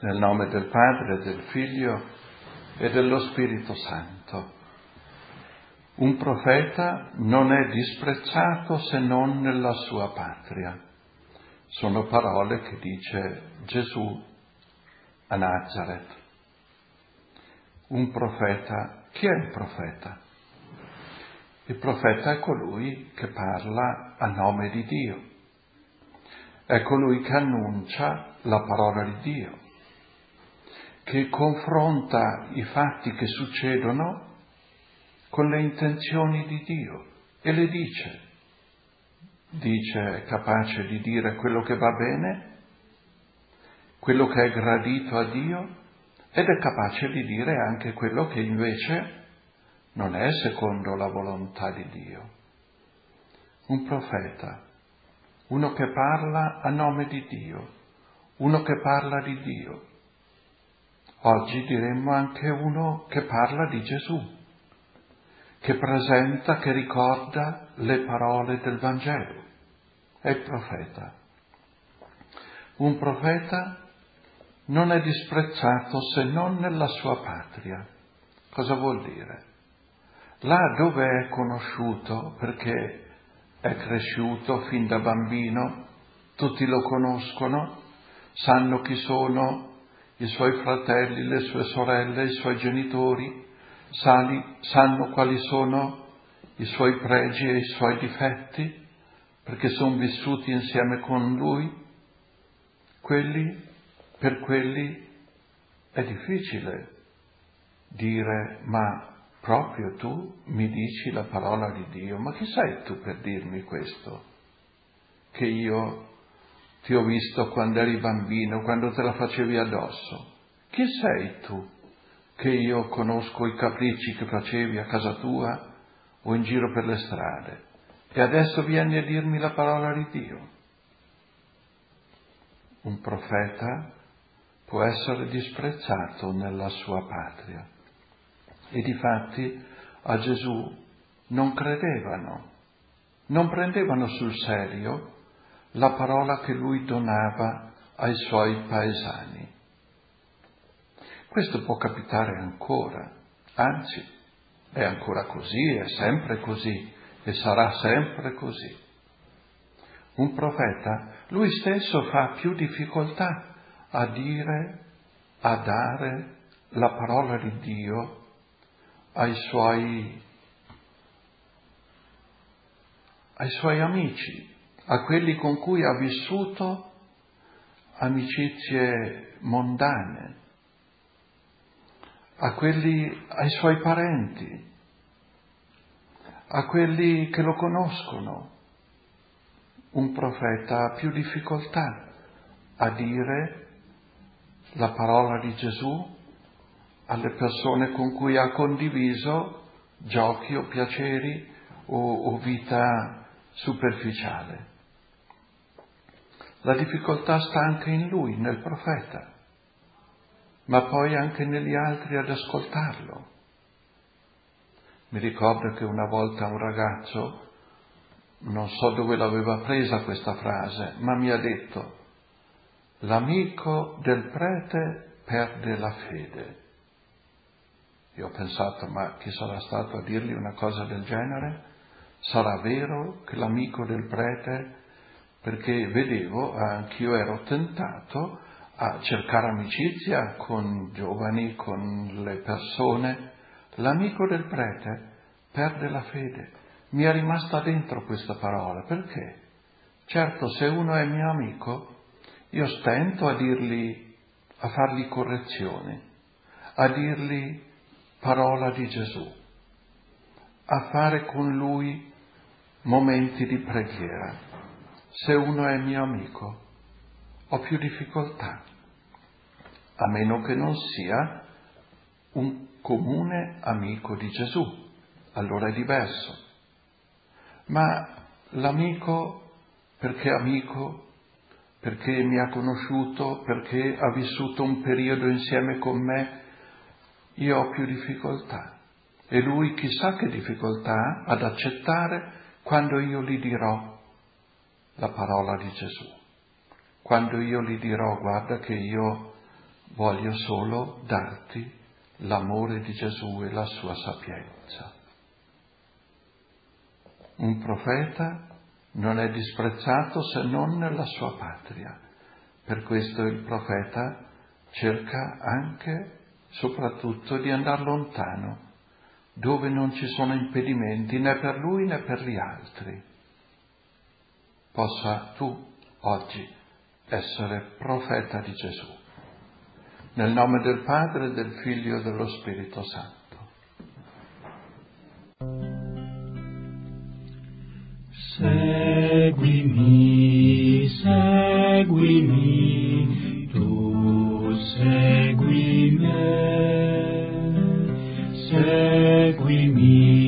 Nel nome del Padre, del Figlio e dello Spirito Santo. Un profeta non è disprezzato se non nella sua patria. Sono parole che dice Gesù a Nazareth. Un profeta, chi è il profeta? Il profeta è colui che parla a nome di Dio. È colui che annuncia la parola di Dio, che confronta i fatti che succedono con le intenzioni di Dio e le dice. È capace di dire quello che va bene, quello che è gradito a Dio, ed è capace di dire anche quello che invece non è secondo la volontà di Dio. Un profeta, uno che parla a nome di Dio, uno che parla di Dio. Oggi diremmo anche uno che parla di Gesù, che presenta, che ricorda le parole del Vangelo. È il profeta. Un profeta non è disprezzato se non nella sua patria. Cosa vuol dire? Là dove è conosciuto, perché è cresciuto fin da bambino, tutti lo conoscono, sanno chi sono i suoi fratelli, le sue sorelle, i suoi genitori, sanno quali sono i suoi pregi e i suoi difetti, perché sono vissuti insieme con lui. Per quelli è difficile dire, ma proprio tu mi dici la parola di Dio? Ma chi sei tu per dirmi questo? Che io ti ho visto quando eri bambino, quando te la facevi addosso. Chi sei tu che io conosco i capricci che facevi a casa tua o in giro per le strade e adesso vieni a dirmi la parola di Dio? Un profeta può essere disprezzato nella sua patria e difatti a Gesù non credevano, non prendevano sul serio la parola che lui donava ai suoi paesani. Questo può capitare ancora, anzi, è ancora così, è sempre così e sarà sempre così. Un profeta, lui stesso fa più difficoltà a dire, a dare la parola di Dio ai suoi amici, a quelli con cui ha vissuto amicizie mondane, ai suoi parenti, a quelli che lo conoscono. Un profeta ha più difficoltà a dire la parola di Gesù alle persone con cui ha condiviso giochi o piaceri o vita superficiale. La difficoltà sta anche in lui, nel profeta, ma poi anche negli altri ad ascoltarlo. Mi ricordo che una volta un ragazzo, non so dove l'aveva presa questa frase, ma mi ha detto: l'amico del prete perde la fede. Io ho pensato, ma chi sarà stato a dirgli una cosa del genere? Sarà vero che l'amico del prete, perché vedevo, anch'io ero tentato a cercare amicizia con giovani, con le persone. L'amico del prete perde la fede. Mi è rimasta dentro questa parola, perché? Certo, se uno è mio amico, io stento a fargli correzioni, a dirgli parola di Gesù, a fare con lui momenti di preghiera. Se uno è mio amico, ho più difficoltà, a meno che non sia un comune amico di Gesù, allora è diverso. Ma l'amico, perché mi ha conosciuto, perché ha vissuto un periodo insieme con me, io ho più difficoltà. E lui chissà che difficoltà ha ad accettare quando io gli dirò la parola di Gesù. Quando io gli dirò, guarda che io voglio solo darti l'amore di Gesù e la sua sapienza. Un profeta non è disprezzato se non nella sua patria. Per questo il profeta cerca anche, soprattutto, di andare lontano, dove non ci sono impedimenti né per lui né per gli altri. Possa tu oggi essere profeta di Gesù. Nel nome del Padre, del Figlio e dello Spirito Santo. Seguimi, seguimi, tu segui me, seguimi.